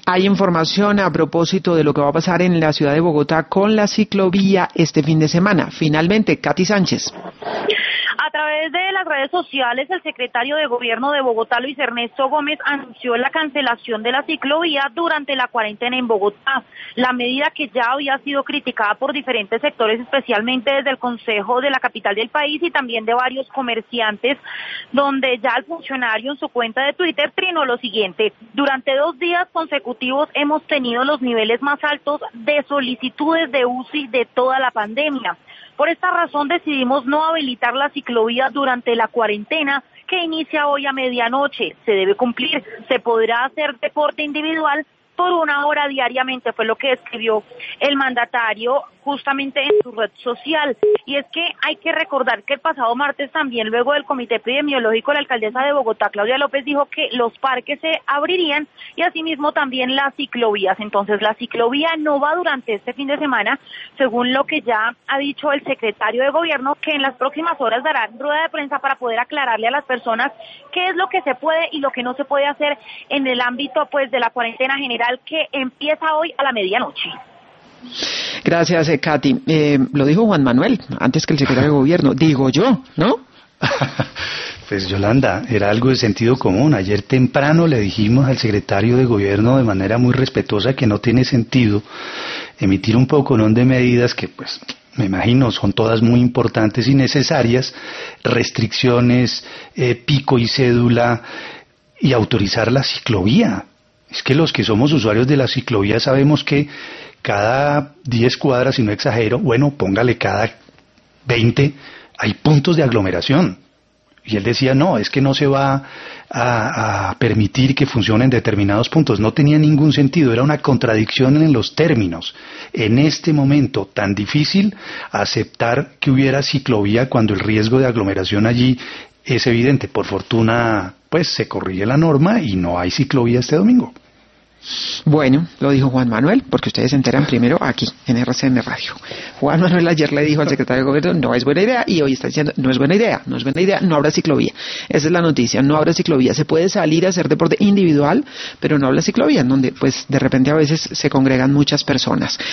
Hay información a propósito de lo que va a pasar en la ciudad de Bogotá con la ciclovía este fin de semana. Finalmente, Katy Sánchez. A través de las redes sociales, el secretario de Gobierno de Bogotá, Luis Ernesto Gómez, anunció la cancelación de la ciclovía durante la cuarentena en Bogotá. La medida, que ya había sido criticada por diferentes sectores, especialmente desde el Consejo de la capital del país y también de varios comerciantes, donde ya el funcionario en su cuenta de Twitter trinó lo siguiente: durante 2 días consecutivos hemos tenido los niveles más altos de solicitudes de UCI de toda la pandemia. Por esta razón decidimos no habilitar la ciclovía durante la cuarentena, que inicia hoy a medianoche. Se debe cumplir, se podrá hacer deporte individual por 1 hora diariamente, fue lo que escribió el mandatario justamente en su red social. Y es que hay que recordar que el pasado martes también, luego del comité epidemiológico, la alcaldesa de Bogotá, Claudia López, dijo que los parques se abrirían y asimismo también las ciclovías. Entonces la ciclovía no va durante este fin de semana, según lo que ya ha dicho el secretario de Gobierno, que en las próximas horas dará rueda de prensa para poder aclararle a las personas qué es lo que se puede y lo que no se puede hacer en el ámbito pues de la cuarentena general, que empieza hoy a la medianoche. Gracias, Katy. Lo dijo Juan Manuel antes que el secretario de Gobierno, digo yo, ¿no? Pues Yolanda, era algo de sentido común. Ayer temprano le dijimos al secretario de Gobierno de manera muy respetuosa que no tiene sentido emitir un poconón de medidas que, pues, me imagino son todas muy importantes y necesarias, restricciones, pico y cédula, y autorizar la ciclovía. Es que los que somos usuarios de la ciclovía sabemos que cada 10 cuadras, si no exagero, bueno, póngale cada 20, hay puntos de aglomeración. Y él decía, no, es que no se va a permitir que funcionen determinados puntos. No tenía ningún sentido, era una contradicción en los términos. En este momento tan difícil, aceptar que hubiera ciclovía cuando el riesgo de aglomeración allí es evidente. Por fortuna, pues se corrige la norma y no hay ciclovía este domingo. Bueno, lo dijo Juan Manuel, porque ustedes se enteran primero aquí, en RCN Radio. Juan Manuel ayer le dijo al secretario de Gobierno, no es buena idea, y hoy está diciendo, no es buena idea, no habrá ciclovía. Esa es la noticia, no habrá ciclovía. Se puede salir a hacer deporte individual, pero no habrá ciclovía, en donde pues de repente a veces se congregan muchas personas.